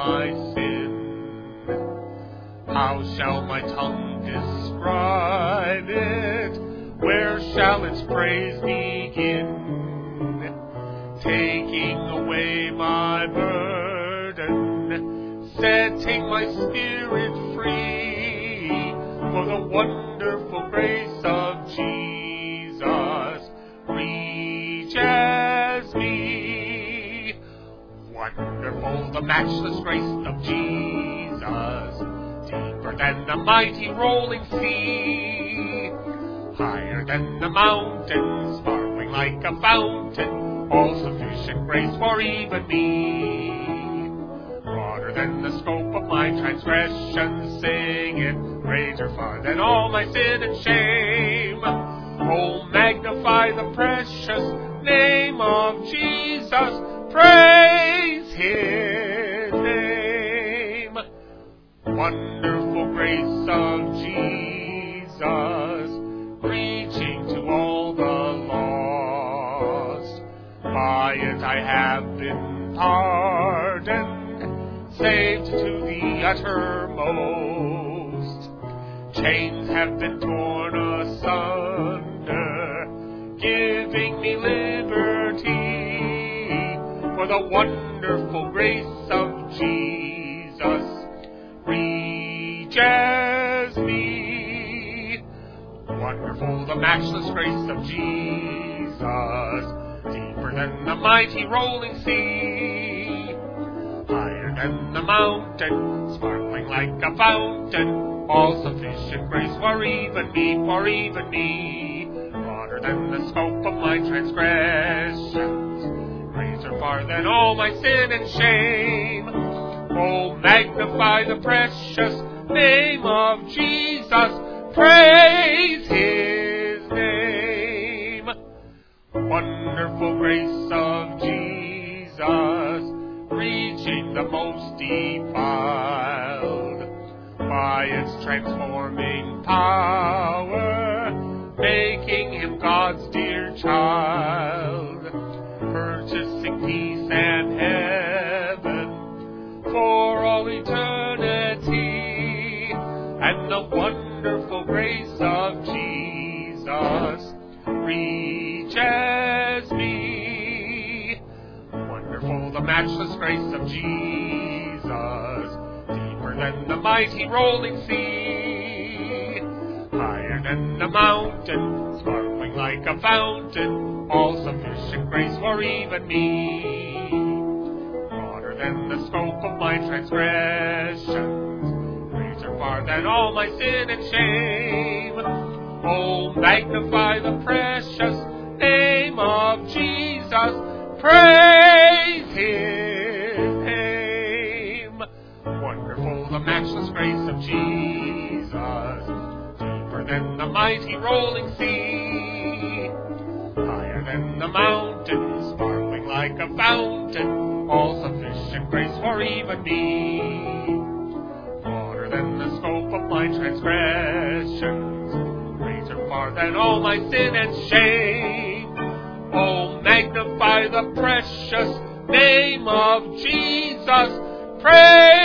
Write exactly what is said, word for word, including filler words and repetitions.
my sin. How shall my tongue describe it? Where shall its praise begin? Taking away my burden, setting my spirit free, for the wonderful grace of Jesus reaches me. Wonderful the matchless grace of Jesus, deeper than the mighty rolling sea, higher than the mountains, sparkling like a fountain, all sufficient grace for even me. Broader than the scope of my transgressions, sing it, greater far than all my sin and shame. Oh, magnify the precious name of Jesus, praise his name. Wonderful grace of Jesus, reaching to all the lost. By it I have been pardoned, saved to the uttermost. Chains have been torn asunder, giving me liberty, for the wonderful grace of Jesus reaches me. Wonderful the matchless grace of Jesus, deeper than the mighty rolling sea, higher than the mountain, sparkling like a fountain, all sufficient grace for even me, for even me. Broader than the scope of my transgressions, greater far than all my sin and shame. Oh, magnify the precious name of Jesus, praise his name. Wonderful grace of Jesus, reaching the most defiled, by its transforming power, making him God's dear child, purchasing peace and heaven for all eternity, and the wonderful grace of Jesus reaches me. Wonderful the matchless grace of Jesus, deeper than the mighty rolling sea, higher than the mountain, sparkling like a fountain, all sufficient grace for even me. Broader than the scope of my transgressions, greater far than all my sin and shame. Oh, magnify the precious name of Jesus, praise his name. Wonderful the matchless grace of Jesus, deeper than the mighty rolling sea, higher than the mountains, sparkling like a fountain, all sufficient grace for even me. Broader than the scope of my transgressions, greater far than all my sin and shame. Oh, magnify the precious name of Jesus, praise